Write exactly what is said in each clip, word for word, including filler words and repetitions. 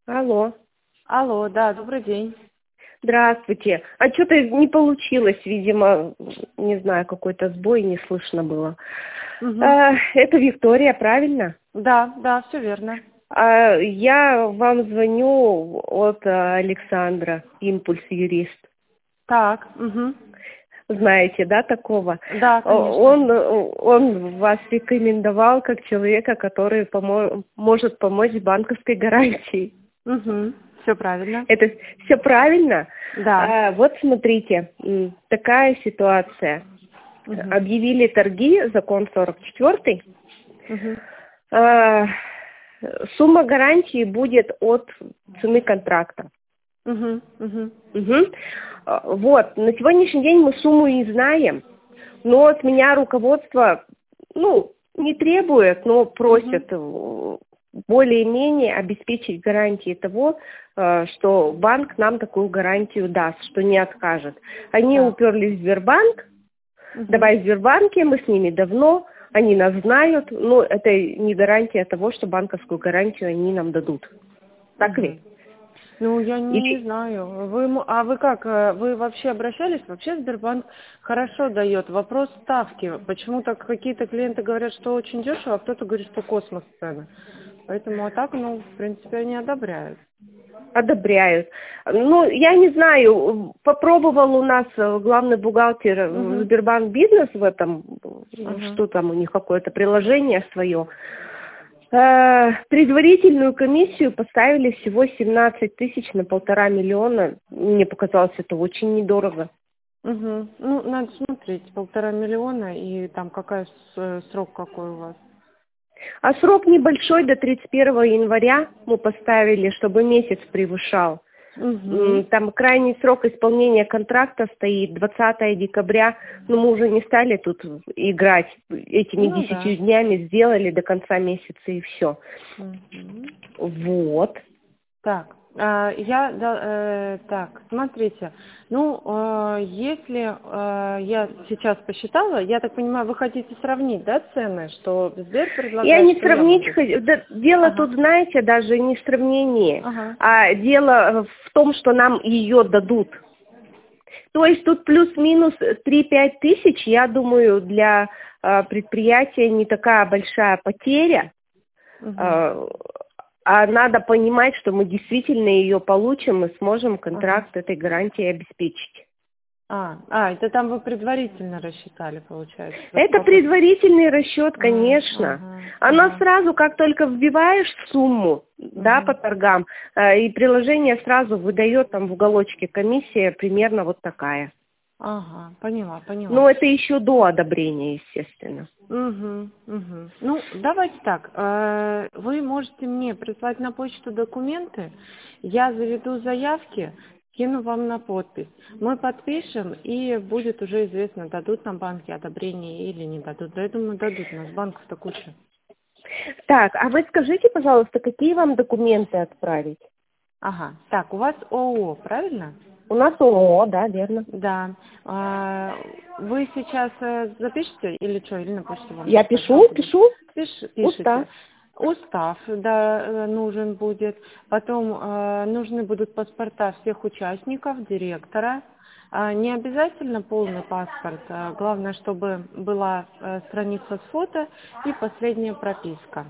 Алло. Алло, да, добрый день. Здравствуйте. А что-то не получилось, видимо, не знаю, какой-то сбой, не слышно было. Мгм. А, это Виктория, правильно? Да, да, все верно. А, я вам звоню от а, Александра, Импульс юрист. Так, мгм. Знаете, да, такого? Да, А, конечно. Он, он вас рекомендовал как человека, который помо- может помочь с банковской гарантией. Угу. Все правильно. Это все правильно? Да. А, вот смотрите, м, такая ситуация. Угу. Объявили торги, закон сорок четвёртый. Угу. А, сумма гарантии будет от цены контракта. Угу. Угу. Мгм. А, Вот, на сегодняшний день мы сумму не знаем, но от меня руководство, ну, не требует, но просит э, более-менее обеспечить гарантии того, э, что банк нам такую гарантию даст, что не откажет. Они Так. уперлись в Сбербанк, Угу. давай в Сбербанке, мы с ними давно, они нас знают, но это не гарантия того, что банковскую гарантию они нам дадут. Так Угу. ли? Ну, я не Или знаю. Вы, м- а вы как, э, вы вообще обращались? Вообще Сбербанк хорошо дает. Вопрос ставки. Почему-то какие-то клиенты говорят, что очень дешево, а кто-то говорит, что космос цены. Поэтому а так, ну, в принципе, они одобряют. одобряют. Ну, я не знаю, попробовал у нас э, главный бухгалтер э, Угу. Сбербанк Бизнес в этом, э, Угу. что там у них какое-то приложение свое. Э, предварительную комиссию поставили всего семнадцать тысяч на полтора миллиона. Мне показалось, это очень недорого. Угу. Ну, надо смотреть, полтора миллиона и там какая с- э, срок какой у вас. А срок небольшой, до тридцать первого января мы поставили, чтобы месяц превышал. Угу. М, Там крайний срок исполнения контракта стоит двадцатого декабря, но мы уже не стали тут играть этими Ну десятью да. днями, сделали до конца месяца и все. Угу. Вот. Так, а, я, да, э, так, смотрите, ну, э, если э, я сейчас посчитала, я так понимаю, вы хотите сравнить, да, цены, что Сбер Я предлагает, не что я сравнить могу? хочу. Да, дело Ага, тут, знаете, даже не в сравнении, ага, а дело в том, что нам ее дадут. То есть тут плюс-минус три-пять тысяч, я думаю, для э, предприятия не такая большая потеря. угу, Э, А надо понимать, что мы действительно ее получим и сможем ага. контракт этой гарантии обеспечить. А, а, это там вы предварительно рассчитали, получается, за Это сколько? предварительный расчет, А, конечно. ага, Она ага, сразу, как только вбиваешь сумму, да, угу. по торгам, э, и приложение сразу выдает там в уголочке комиссия примерно вот такая. Ага, поняла, поняла. Но это еще до одобрения, естественно. Угу, угу. Ну, давайте так. э, Вы можете мне прислать на почту документы, я заведу заявки, кину вам на подпись. Мы подпишем, и будет уже известно, дадут нам банки одобрение или не дадут. Да, я думаю, дадут. У нас банков-то куча. Так, а вы скажите, пожалуйста, какие вам документы отправить? Ага. Так, у вас ООО, правильно? У нас ООО, да, верно. Да. А, Вы сейчас э, запишете или что, или на почту вам Я написать, пишу, как удобно? пишу, Пиш- устав. пишите. Устав, да, э, нужен будет. Потом э, нужны будут паспорта всех участников, директора. А, Не обязательно полный паспорт. а Главное, чтобы была э, страница с фото и последняя прописка.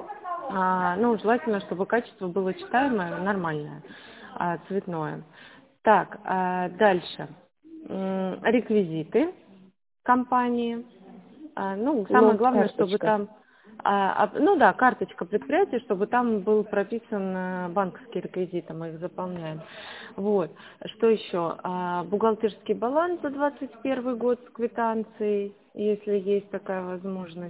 А, ну, желательно, чтобы качество было читаемое, нормальное, а, цветное. Так, а, дальше. М, Реквизиты компании. А, ну, самое Ну, главное, чтобы карточка. там, а, а, ну да, карточка предприятия, чтобы там был прописан э, банковские реквизиты, мы их заполняем. Вот. Что еще? А, бухгалтерский баланс за двадцать первый год с квитанцией, если есть такая возможность.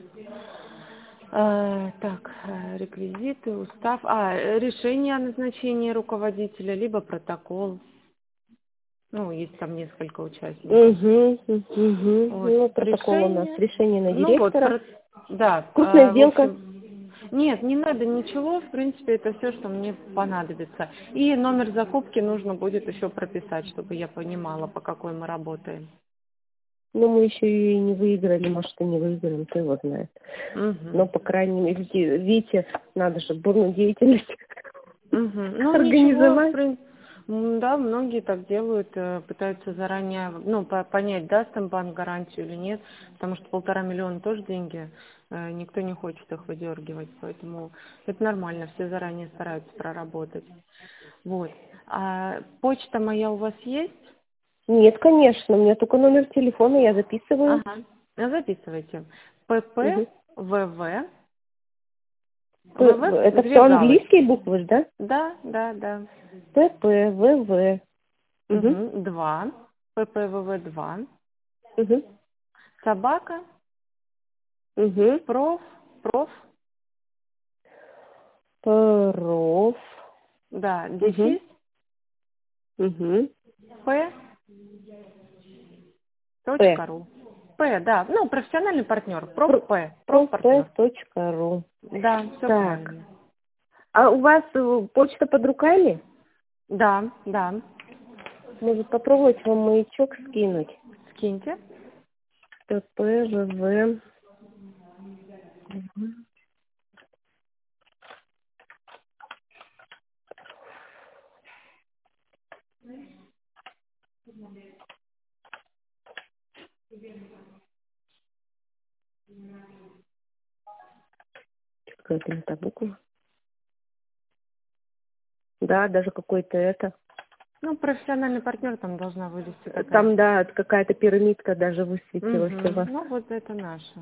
Э, так, э, реквизиты, устав. А, э, решение о назначении руководителя, либо протокол. Ну, есть там несколько участников. Угу, угу. Вот, Ну, протокол у нас. решение. Решение на Ну вот, директора. про- да, Крупная э, в сделка. общем, нет, не надо ничего, в принципе, это все, что мне понадобится. И номер закупки нужно будет еще прописать, чтобы я понимала, по какой мы работаем. Ну, мы еще и не выиграли, может, и не выиграем, кто его знает. Но, Угу. по крайней мере, видите, надо же, бурную деятельность. Угу. Ну, организовать. ничего, в принципе, м, да, многие так делают, э, пытаются заранее, ну, по- понять, даст им банк гарантию или нет, потому что полтора миллиона тоже деньги, э, никто не хочет их выдергивать, поэтому это нормально, все заранее стараются проработать. Вот. А почта моя у вас есть? Нет, конечно, у меня только номер телефона, я записываю. Ага. Ну, записывайте. Мгм. ПП, ВВ, П- ВВ, Это все две английские галочки. буквы, да? Да, да, да. П П В В. Угу. Угу. Два. ППВВ два. Угу. Собака, Угу. проф, проф, Проф. да, Угу. дефис, Угу. П, П. точка ру. П, да, ну, профессиональный партнер, проф Про- П, профпартнер. Проф.ру. Да, все Так. правильно. А у вас э, почта под руками? Да, да, Может попробовать вам маячок скинуть? скиньте. П П В В. Какая-то не та буква. Да, даже какой-то это. Ну, профессиональный партнер там должна вылезти такая. Там, да, какая-то пирамидка даже высветилась у Угу. вас. Ну, вот это наша.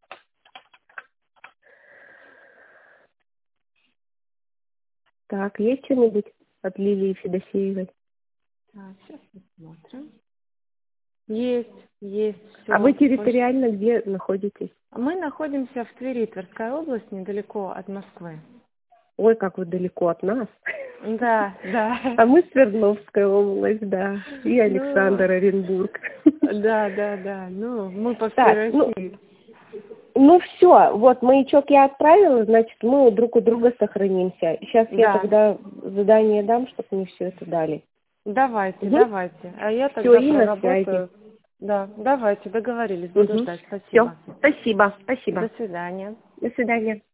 Так, есть что-нибудь от Лилии Федосеевой? Так, сейчас посмотрим. Есть, есть, А вы все. территориально где находитесь? Мы находимся в Твери, Тверская область, недалеко от Москвы. Ой, как вы далеко от нас. Да, да. А мы Свердловская область, да. И Ну, Александр Оренбург. да, да, да. Ну, мы по всей Так, ну, России. ну все, вот маячок я отправила, значит, мы друг у друга сохранимся. Сейчас я Да. тогда задание дам, чтобы мне все это дали. Давайте, Угу. давайте. А я Все, тогда и на связи. проработаю. Да, давайте, договорились. Буду Угу. ждать. Все, Спасибо. спасибо, До спасибо. свидания. До свидания.